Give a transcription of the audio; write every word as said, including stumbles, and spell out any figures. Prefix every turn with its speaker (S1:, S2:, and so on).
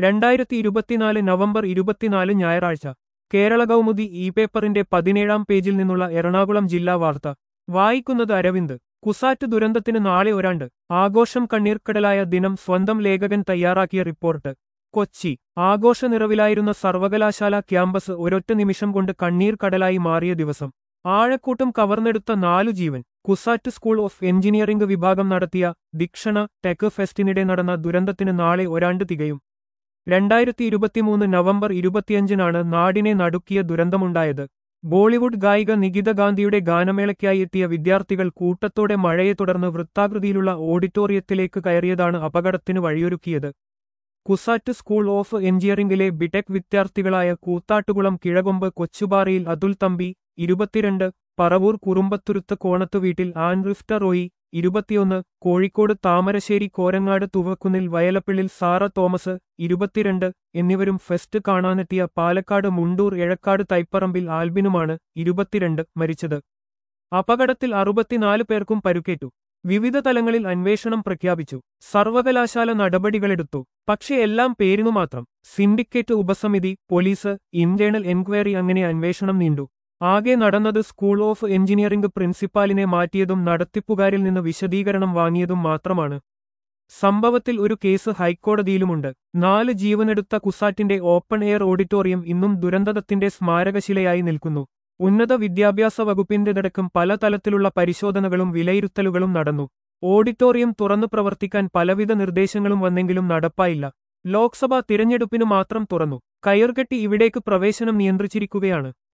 S1: രണ്ടായിരത്തി ഇരുപത്തിനാല് നവംബർ ഇരുപത്തിനാല് ഞായറാഴ്ച കേരള കൗമുദി ഇ പേപ്പറിന്റെ പതിനേഴാം പേജിൽ നിന്നുള്ള എറണാകുളം ജില്ലാ വാർത്ത വായിക്കുന്നത് അരവിന്ദ്. കുസാറ്റ് ദുരന്തത്തിന് നാളെ ഒരാണ്ട്. ആഘോഷം കണ്ണീർക്കടലായ ദിനം. സ്വന്തം ലേഖകൻ തയ്യാറാക്കിയ റിപ്പോർട്ട്. കൊച്ചി. ആഘോഷ നിറവിലായിരുന്ന സർവകലാശാല ക്യാമ്പസ് ഒരൊറ്റ നിമിഷം കൊണ്ട് കണ്ണീർ കടലായി മാറിയ ദിവസം. ആഴക്കൂട്ടം കവർന്നെടുത്ത നാലു ജീവൻ. കുസാറ്റ് സ്കൂൾ ഓഫ് എഞ്ചിനീയറിംഗ് വിഭാഗം നടത്തിയ ദിക്ഷണ ടെക് ഫെസ്റ്റിനിടെ നടന്ന ദുരന്തത്തിന് നാളെ ഒരാണ്ട് തികയും. രണ്ടായിരത്തി ഇരുപത്തിമൂന്ന് നവംബർ ഇരുപത്തിയഞ്ചിനാണ് നാടിനെ നടുക്കിയ ദുരന്തമുണ്ടായത്. ബോളിവുഡ് ഗായിക നികിത ഗാന്ധിയുടെ ഗാനമേളയ്ക്കായി എത്തിയ വിദ്യാർത്ഥികൾ കൂട്ടത്തോടെ മഴയെ തുടർന്ന് വൃത്താകൃതിയിലുള്ള ഓഡിറ്റോറിയത്തിലേക്ക് കയറിയതാണ് അപകടത്തിന് വഴിയൊരുക്കിയത്. കുസാറ്റ് സ്കൂൾ ഓഫ് എഞ്ചിനീയറിംഗിലെ ബിടെക് വിദ്യാർത്ഥികളായ കൂത്താട്ടുകുളം കിഴകൊമ്പ് കൊച്ചുപാറയിൽ അതുൽ തമ്പി ഇരുപത്തിരണ്ട്, പറവൂർ കുറുമ്പത്തുരുത്ത് കോണത്ത് വീട്ടിൽ ആൻ റിഫ്റ്റ റോയി ഇരുപത്തിയൊന്ന്, കോഴിക്കോട് താമരശ്ശേരി കോരങ്ങാട് തുവക്കുന്നിൽ വയലപ്പിള്ളിൽ സാറ തോമസ് ഇരുപത്തിരണ്ട് എന്നിവരും ഫെസ്റ്റ് കാണാനെത്തിയ പാലക്കാട് മുണ്ടൂർ എഴക്കാട് തൈപ്പറമ്പിൽ ആൽബിനുമാണ് ഇരുപത്തിരണ്ട് മരിച്ചത്. അപകടത്തിൽ അറുപത്തിനാല് പേർക്കും പരുക്കേറ്റു. വിവിധ തലങ്ങളിൽ അന്വേഷണം പ്രഖ്യാപിച്ചു. സർവകലാശാല നടപടികളെടുത്തു. പക്ഷേ എല്ലാം പേരിനു മാത്രം. സിൻഡിക്കേറ്റ് ഉപസമിതി, പോലീസ്, ഇന്റേണൽ എൻക്വയറി അങ്ങനെ അന്വേഷണം നീണ്ടു. ആകെ നടന്നത് സ്കൂൾ ഓഫ് എഞ്ചിനീയറിംഗ് പ്രിൻസിപ്പാലിനെ മാറ്റിയതും നടത്തിപ്പുകാരിൽ നിന്ന് വിശദീകരണം വാങ്ങിയതും മാത്രമാണ്. സംഭവത്തിൽ ഒരു കേസ് ഹൈക്കോടതിയിലുമുണ്ട്. നാല് ജീവനെടുത്ത കുസാറ്റിന്റെ ഓപ്പൺ എയർ ഓഡിറ്റോറിയം ഇന്നും ദുരന്തത്തിന്റെ സ്മാരകശിലയായി നിൽക്കുന്നു. ഉന്നത വിദ്യാഭ്യാസ വകുപ്പിന്റെതടക്കം പല തലത്തിലുള്ള പരിശോധനകളും വിലയിരുത്തലുകളും നടന്നു. ഓഡിറ്റോറിയം തുറന്നു പ്രവർത്തിക്കാൻ പലവിധ നിർദ്ദേശങ്ങളും വന്നെങ്കിലും നടപ്പായില്ല. ലോക്സഭാ തിരഞ്ഞെടുപ്പിനു മാത്രം തുറന്നു. കയർകെട്ടി ഇവിടേക്ക് പ്രവേശനം നിയന്ത്രിച്ചിരിക്കുകയാണ്.